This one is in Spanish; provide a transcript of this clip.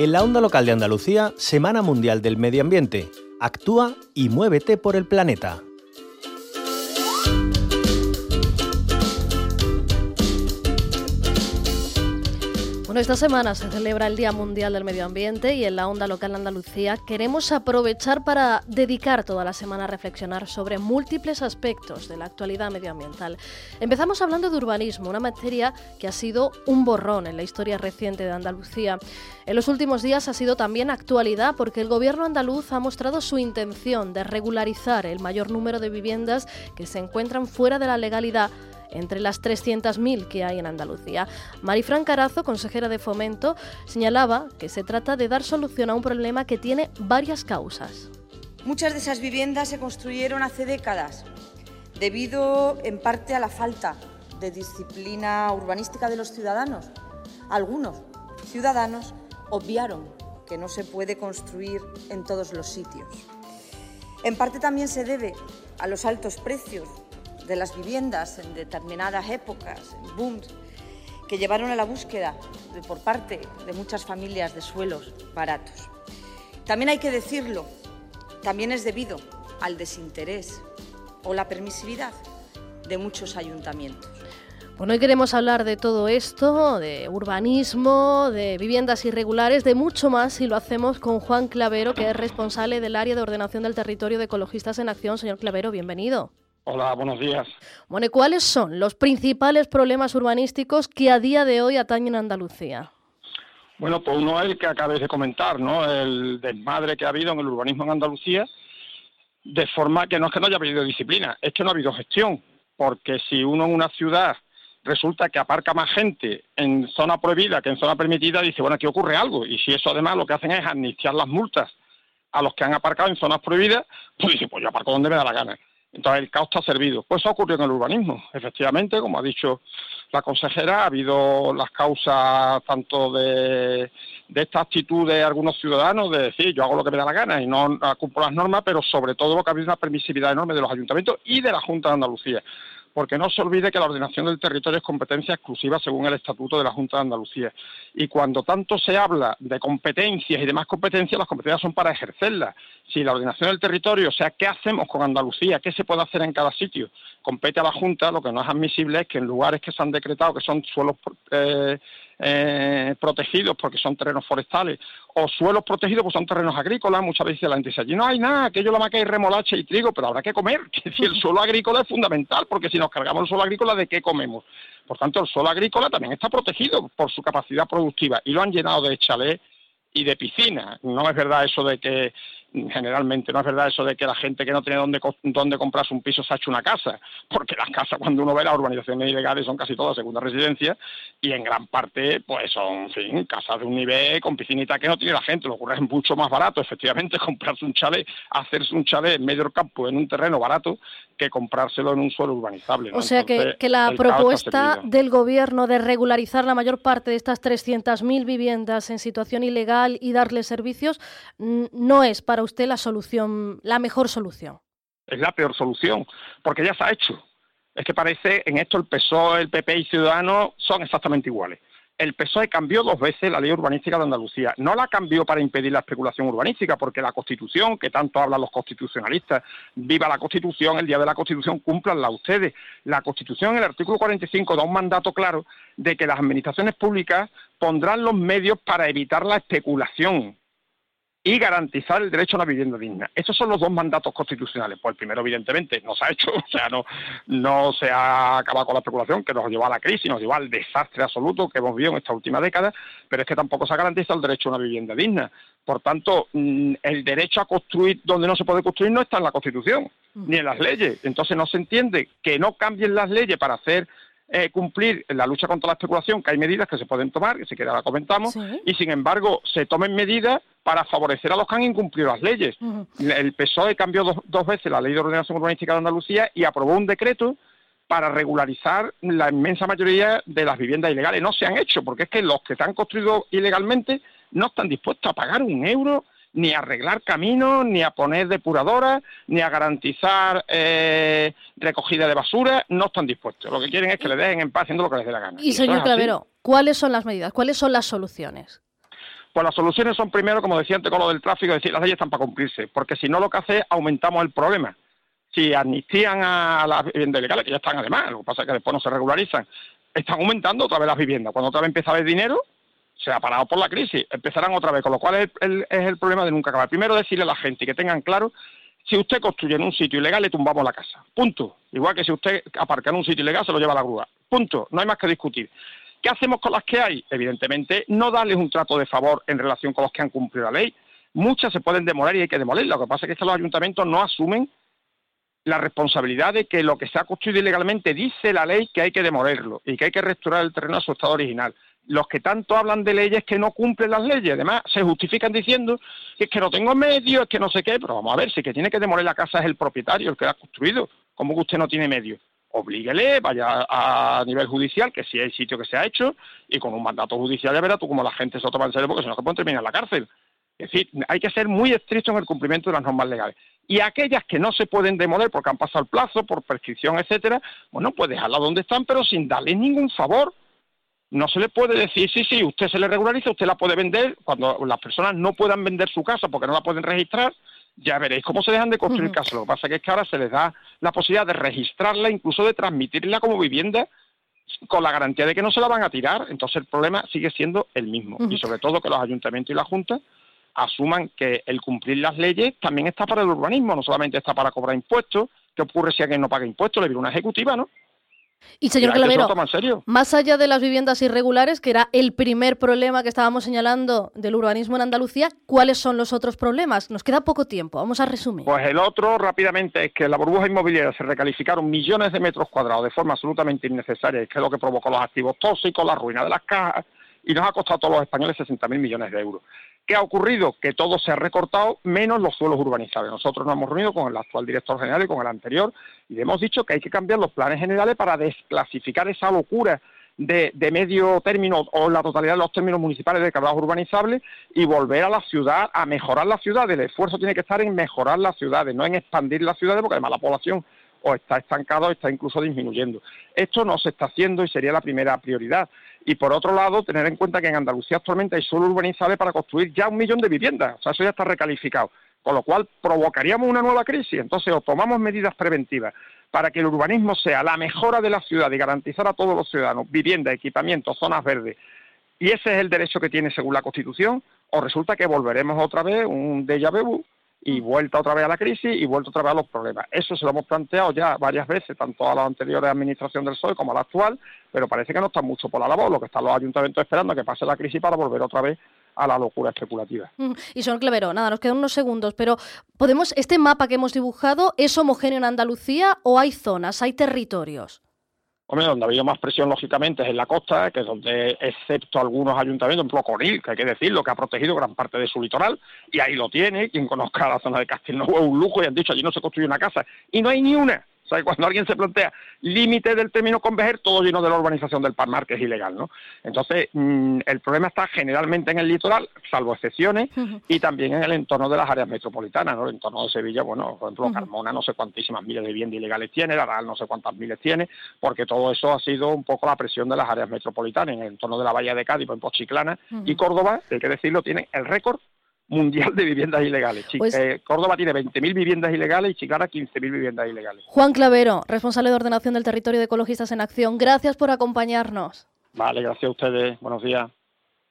En la onda local de Andalucía, Semana Mundial del Medio Ambiente. Actúa y muévete por el planeta. Bueno, esta semana se celebra el Día Mundial del Medio Ambiente y en la onda local de Andalucía queremos aprovechar para dedicar toda la semana a reflexionar sobre múltiples aspectos de la actualidad medioambiental. Empezamos hablando de urbanismo, una materia que ha sido un borrón en la historia reciente de Andalucía. En los últimos días ha sido también actualidad porque el gobierno andaluz ha mostrado su intención de regularizar el mayor número de viviendas que se encuentran fuera de la legalidad, entre las 300.000 que hay en Andalucía. Marifran Carazo, consejera de Fomento, señalaba que se trata de dar solución a un problema que tiene varias causas. Muchas de esas viviendas se construyeron hace décadas, debido en parte a la falta de disciplina urbanística de los ciudadanos. Algunos ciudadanos obviaron que no se puede construir en todos los sitios. En parte también se debe a los altos precios de las viviendas en determinadas épocas, en booms, que llevaron a la búsqueda por parte de muchas familias de suelos baratos. También hay que decirlo, también es debido al desinterés o la permisividad de muchos ayuntamientos. Bueno, hoy queremos hablar de todo esto, de urbanismo, de viviendas irregulares, de mucho más, y lo hacemos con Juan Clavero, que es responsable del área de ordenación del territorio de Ecologistas en Acción. Señor Clavero, bienvenido. Hola, buenos días. Bueno, ¿cuáles son los principales problemas urbanísticos que a día de hoy atañen a Andalucía? Bueno, pues uno es el que acabéis de comentar, ¿no? El desmadre que ha habido en el urbanismo en Andalucía, de forma que no es que no haya habido disciplina, es que no ha habido gestión, porque si uno en una ciudad resulta que aparca más gente en zona prohibida que en zona permitida, dice, bueno, aquí ocurre algo, y si eso además lo que hacen es amnistiar las multas a los que han aparcado en zonas prohibidas, pues dice, pues yo aparco donde me da la gana. Entonces el caos está servido. Pues eso ocurrió en el urbanismo. Efectivamente, como ha dicho la consejera, ha habido las causas tanto de esta actitud de algunos ciudadanos de decir yo hago lo que me da la gana y no cumplo las normas, pero sobre todo lo que ha habido una permisividad enorme de los ayuntamientos y de la Junta de Andalucía. Porque no se olvide que la ordenación del territorio es competencia exclusiva según el Estatuto de la Junta de Andalucía. Y cuando tanto se habla de competencias y demás competencias, las competencias son para ejercerlas. Si la ordenación del territorio, o sea, ¿qué hacemos con Andalucía? ¿Qué se puede hacer en cada sitio? Compete a la Junta, lo que no es admisible es que en lugares que se han decretado, que son suelos protegidos porque son terrenos forestales, o suelos protegidos porque son terrenos agrícolas, muchas veces la gente dice, allí no hay nada, aquello la maca y remolacha y trigo, pero habrá que comer, que si el suelo agrícola es fundamental, porque si nos cargamos el suelo agrícola, ¿de qué comemos? Por tanto, el suelo agrícola también está protegido por su capacidad productiva, y lo han llenado de chalés y de piscinas. No es verdad eso de que, generalmente, no es verdad eso de que la gente que no tiene dónde comprarse un piso se ha hecho una casa, porque las casas, cuando uno ve las urbanizaciones ilegales, son casi todas segunda residencia, y en gran parte, pues son, en fin, casas de un nivel con piscinita que no tiene la gente. Lo ocurre es mucho más barato, efectivamente, comprarse un chalet, hacerse un chalet en medio del campo, en un terreno barato, que comprárselo en un suelo urbanizable, ¿no? O sea, entonces, que la propuesta del gobierno de regularizar la mayor parte de estas 300.000 viviendas en situación ilegal y darles servicios no es para usted la solución, la mejor solución. Es la peor solución, porque ya se ha hecho. Es que parece, en esto el PSOE, el PP y Ciudadanos son exactamente iguales. El PSOE cambió 2 veces la ley urbanística de Andalucía. No la cambió para impedir la especulación urbanística, porque la Constitución, que tanto hablan los constitucionalistas, viva la Constitución, el día de la Constitución, cúmplanla ustedes. La Constitución, en el artículo 45, da un mandato claro de que las administraciones públicas pondrán los medios para evitar la especulación y garantizar el derecho a una vivienda digna. Estos son los 2 mandatos constitucionales. Pues el primero, evidentemente, no se ha hecho, o sea, no se ha acabado con la especulación, que nos llevó a la crisis, nos llevó al desastre absoluto que hemos vivido en esta última década, pero es que tampoco se ha garantizado el derecho a una vivienda digna. Por tanto, el derecho a construir donde no se puede construir no está en la Constitución, ni en las leyes. Entonces no se entiende que no cambien las leyes para hacer cumplir la lucha contra la especulación, que hay medidas que se pueden tomar, que si quiera la comentamos, ¿sí? Y sin embargo se tomen medidas para favorecer a los que han incumplido las leyes. El PSOE cambió dos veces la ley de ordenación urbanística de Andalucía y aprobó un decreto para regularizar la inmensa mayoría de las viviendas ilegales. No se han hecho, porque es que los que se han construido ilegalmente no están dispuestos a pagar un euro, ni a arreglar caminos, ni a poner depuradoras, ni a garantizar recogida de basura. No están dispuestos. Lo que quieren es que le dejen en paz haciendo lo que les dé la gana. Y señor Clavero, ¿cuáles son las medidas? ¿Cuáles son las soluciones? Pues las soluciones son primero, como decía antes con lo del tráfico, decir las leyes están para cumplirse, porque si no lo que hace es aumentamos el problema. Si amnistían a las viviendas ilegales, que ya están además, lo que pasa es que después no se regularizan, están aumentando otra vez las viviendas. Cuando otra vez empieza a haber dinero, se ha parado por la crisis, empezarán otra vez, con lo cual es el problema de nunca acabar. Primero decirle a la gente que tengan claro, si usted construye en un sitio ilegal, le tumbamos la casa, punto. Igual que si usted aparca en un sitio ilegal, se lo lleva a la grúa, punto, no hay más que discutir. ¿Qué hacemos con las que hay? Evidentemente, no darles un trato de favor en relación con los que han cumplido la ley. Muchas se pueden demoler y hay que demolerlas. Lo que pasa es que los ayuntamientos no asumen la responsabilidad de que lo que se ha construido ilegalmente dice la ley que hay que demolerlo y que hay que restaurar el terreno a su estado original. Los que tanto hablan de leyes que no cumplen las leyes, además se justifican diciendo que es que no tengo medios, es que no sé qué, pero vamos a ver, si el que tiene que demoler la casa es el propietario, el que la ha construido. ¿Cómo que usted no tiene medios? Oblíguele, vaya a nivel judicial, que sí hay sitio que se ha hecho, y con un mandato judicial ya verá tú cómo la gente se lo toma en serio, porque si no se pueden terminar en la cárcel. Es decir, hay que ser muy estrictos en el cumplimiento de las normas legales. Y aquellas que no se pueden demoler porque han pasado el plazo, por prescripción, etcétera, bueno, pues dejarlas donde están, pero sin darles ningún favor. No se le puede decir, sí, usted se le regulariza, usted la puede vender, cuando las personas no puedan vender su casa porque no la pueden registrar, ya veréis cómo se dejan de construir casas. Lo que pasa es que ahora se les da la posibilidad de registrarla, incluso de transmitirla como vivienda, con la garantía de que no se la van a tirar. Entonces el problema sigue siendo el mismo. Y sobre todo que los ayuntamientos y la Junta asuman que el cumplir las leyes también está para el urbanismo, no solamente está para cobrar impuestos. ¿Qué ocurre si alguien no paga impuestos? Le viene una ejecutiva, ¿no? Y señor Clavero, más allá de las viviendas irregulares, que era el primer problema que estábamos señalando del urbanismo en Andalucía, ¿cuáles son los otros problemas? Nos queda poco tiempo, vamos a resumir. Pues el otro, rápidamente, es que en la burbuja inmobiliaria se recalificaron millones de metros cuadrados de forma absolutamente innecesaria, que es lo que provocó los activos tóxicos, la ruina de las cajas, y nos ha costado a todos los españoles 60.000 millones de euros. ¿Qué ha ocurrido? Que todo se ha recortado, menos los suelos urbanizables. Nosotros nos hemos reunido con el actual director general y con el anterior, y le hemos dicho que hay que cambiar los planes generales para desclasificar esa locura de medio término o la totalidad de los términos municipales de cargados urbanizables y volver a la ciudad, a mejorar las ciudades. El esfuerzo tiene que estar en mejorar las ciudades, no en expandir las ciudades, porque además la población o está estancada o está incluso disminuyendo. Esto no se está haciendo y sería la primera prioridad. Y por otro lado, tener en cuenta que en Andalucía actualmente hay suelo urbanizable para construir ya 1 millón de viviendas. O sea, eso ya está recalificado. Con lo cual provocaríamos una nueva crisis. Entonces, o tomamos medidas preventivas para que el urbanismo sea la mejora de la ciudad y garantizar a todos los ciudadanos vivienda, equipamiento, zonas verdes, y ese es el derecho que tiene según la Constitución, o resulta que volveremos otra vez un déjà vu y vuelta otra vez a la crisis y vuelta otra vez a los problemas. Eso se lo hemos planteado ya varias veces, tanto a la anterior administración del PSOE como a la actual, pero parece que no está mucho por la labor, lo que están los ayuntamientos esperando a que pase la crisis para volver otra vez a la locura especulativa. Y señor Clavero, nada, nos quedan unos segundos, pero ¿este mapa que hemos dibujado es homogéneo en Andalucía o hay zonas, hay territorios? Hombre, donde ha habido más presión, lógicamente, es en la costa, que es donde, excepto algunos ayuntamientos, por ejemplo, Conil, que hay que decirlo, que ha protegido gran parte de su litoral, y ahí lo tiene. Quien conozca la zona de Castelnuovo es un lujo, y han dicho, allí no se construye una casa, y no hay ni una. O sea, cuando alguien se plantea límite del término Convejer, todo lleno de la urbanización del Palmar, que es ilegal, ¿no? Entonces, el problema está generalmente en el litoral, salvo excepciones, y también en el entorno de las áreas metropolitanas, ¿no? El entorno de Sevilla, bueno, por ejemplo, Carmona no sé cuantísimas miles de viviendas ilegales tiene, Aral no sé cuántas miles tiene, porque todo eso ha sido un poco la presión de las áreas metropolitanas. En el entorno de la Bahía de Cádiz, por ejemplo, Chiclana y Córdoba, hay que decirlo, tienen el récord mundial de viviendas ilegales. Córdoba tiene 20.000 viviendas ilegales y Chiclana 15.000 viviendas ilegales. Juan Clavero, responsable de ordenación del territorio de Ecologistas en Acción, gracias por acompañarnos. Vale, gracias a ustedes. Buenos días.